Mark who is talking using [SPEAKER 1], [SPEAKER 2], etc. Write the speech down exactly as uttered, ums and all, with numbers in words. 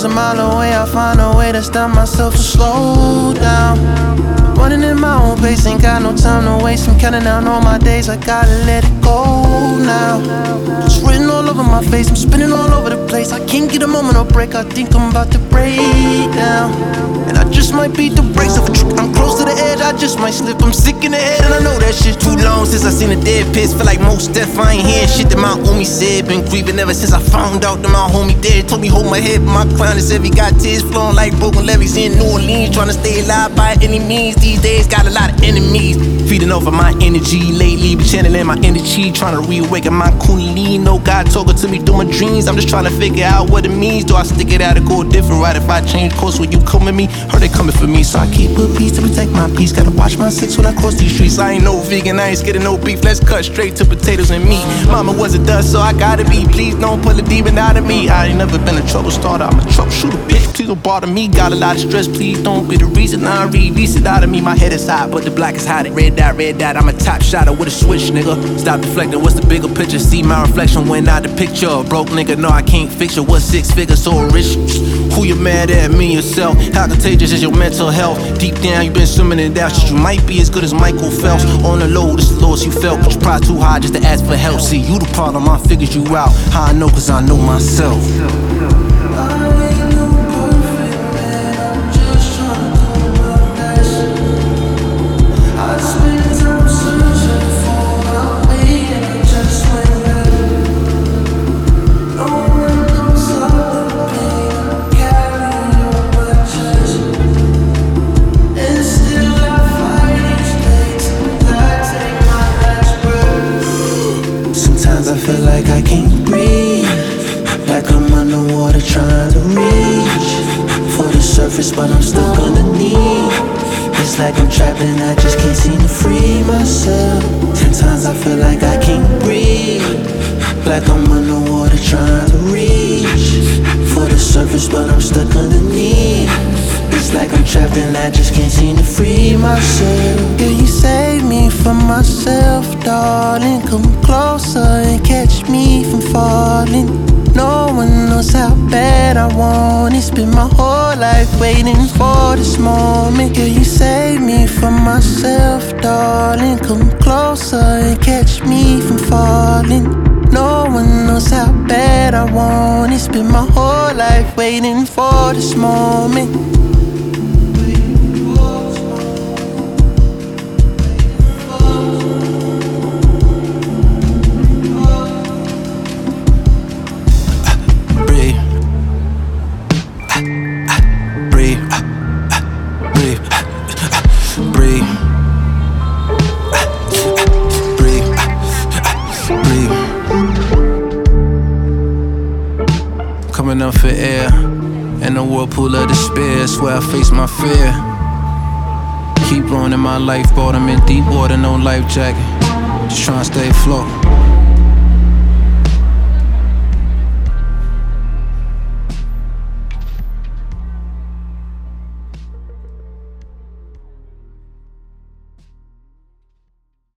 [SPEAKER 1] a mile away, I find a way to stop myself to slow down. Running in my own pace, ain't got no time to waste. I'm counting down all my days, I gotta let it go now. It's written all over my face, I'm spinning all over the place. I can't get a moment of break, I think I'm about to break down. And I just might beat the brakes of a truck, I'm close to the edge, I just might slip. I'm sick in the head and I know that shit's too long since I seen a dead piss. Feel like most death, I ain't hearing shit that my homie said. Been grieving ever since I found out that my homie dead. Told me hold my head, but my crown is heavy. Got tears flowing like broken levees in New Orleans. Trying to stay alive by any means. These days got a lot of enemies. Feeding off of my energy lately, but channeling my energy. Trying to reawaken my kundalini. No God talking to me through my dreams. I'm just trying to figure out what it means. Do I stick it out or go a different route? If I change course, will you come with me? Heard they coming for me, so I keep a peace to protect my peace. Gotta watch my six when I cross these streets. I ain't no vegan, I ain't scared of no beef. Let's cut straight to potatoes and meat. Mama was a dust, so I gotta be. Please don't pull a demon out of me. I ain't never been a trouble starter, I'm a troubleshooter, bitch. Please don't bother me. Got a lot of stress, please don't be the reason I release it out of me. My head is hot, but the black is hot. Red dot, red dot, I'm a top shotter with a switch, nigga. Stop deflecting, what's the bigger picture? See my reflection when out the picture. A broke nigga, no, I can't fix it. What's six figures so rich? Who you mad at, me yourself? How contagious is your mental health? Deep down, you been swimming in doubt. Shit, you might be as good as Michael Phelps. On the low, this is the lowest you felt, but you pride too high just to ask for help. See, you the problem, I figured you out. How I know, cause I know myself. I feel like I can't breathe, like I'm underwater trying to reach for the surface, but I'm stuck underneath. It's like I'm trapped and I just can't seem to free myself. Sometimes I feel like I can't breathe, like I'm underwater trying to reach for the surface, but I'm stuck underneath. It's like I'm trapped and I just can't seem to free myself. Can you save me from myself, darling? Come closer and catch me from falling. No one knows how bad I want it. Spend my whole life waiting for this moment. Can you save me from myself, darling? Come closer and catch me from falling. No one knows how bad I want it. Spend my whole life waiting for this moment. Coming up for air in the whirlpool of despair. Swear I face my fear. Keep running my lifeboat, I'm in deep water, no life jacket. Just trying to stay afloat.